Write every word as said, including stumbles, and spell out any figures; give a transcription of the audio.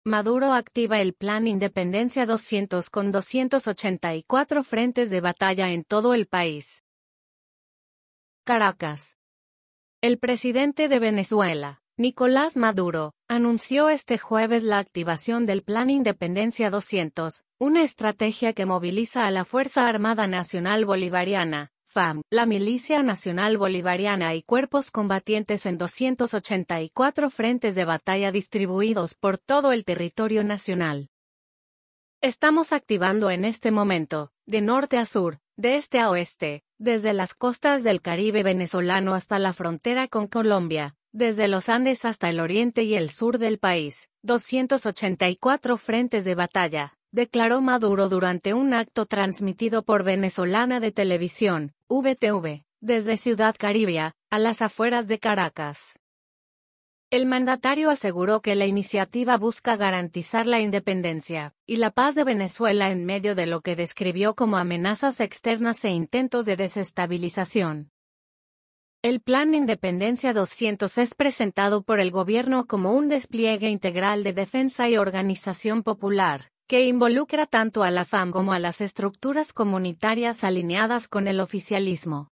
Maduro activa el Plan Independencia doscientos con doscientos ochenta y cuatro frentes de batalla en todo el país. Caracas. El presidente de Venezuela, Nicolás Maduro, anunció este jueves la activación del Plan Independencia doscientos, una estrategia que moviliza a la Fuerza Armada Nacional Bolivariana, FAM, la Milicia Nacional Bolivariana y cuerpos combatientes en doscientos ochenta y cuatro frentes de batalla distribuidos por todo el territorio nacional. Estamos activando en este momento, de norte a sur, de este a oeste, desde las costas del Caribe venezolano hasta la frontera con Colombia, desde los Andes hasta el oriente y el sur del país, doscientos ochenta y cuatro frentes de batalla, declaró Maduro durante un acto transmitido por Venezolana de Televisión, V T V, desde Ciudad Caribe, a las afueras de Caracas. El mandatario aseguró que la iniciativa busca garantizar la independencia y la paz de Venezuela en medio de lo que describió como amenazas externas e intentos de desestabilización. El Plan Independencia doscientos es presentado por el gobierno como un despliegue integral de defensa y organización popular, que involucra tanto a la FAM como a las estructuras comunitarias alineadas con el oficialismo.